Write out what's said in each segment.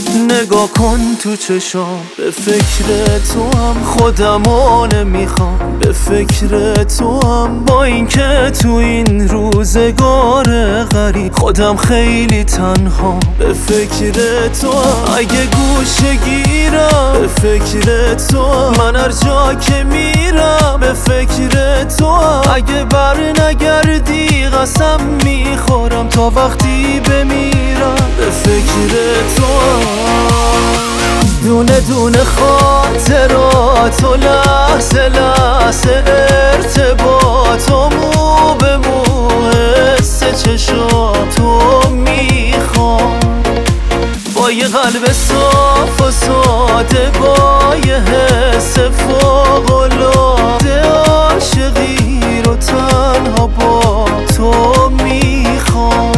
نگاه کن تو چشام، به فکر تو هم خودمو نمیخوام، به فکر تو هم با اینکه تو این روزگار غریب خودم خیلی تنها، به فکر تو هم اگه گوشه گیرم، به فکر تو هم من هر جا که میرم، به فکر تو هم اگه بر نگردی قسم میخورم تا وقتی بمیرم، به فکر تو هم دونه دونه خاطرات و لحظه لحظه ارتباط و مو به مو حس چشاتو میخوام، با یه قلب صاف و ساده، با یه حس فوق‌العاده، عاشقی رو تنها با تو میخوام.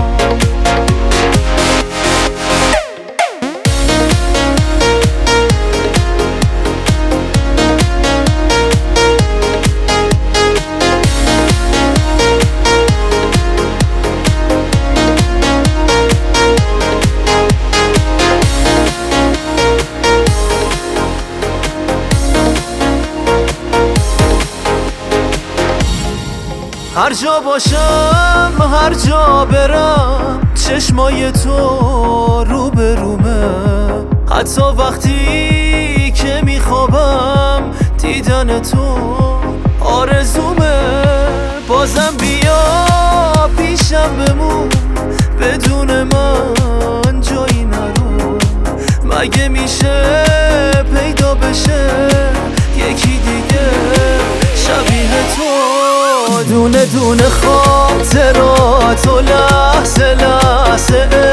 هر جا باشم، هر جا برم، چشمای تو رو به رومه، حتی وقتی که میخوابم دیدن تو آرزومه، بازم بیا پیشم بمون، بدون من جایی نرو، مگه میشه پیدا بشه یکی دیگه شبیه تو، دونه دونه خاطرات و لحظه لحظه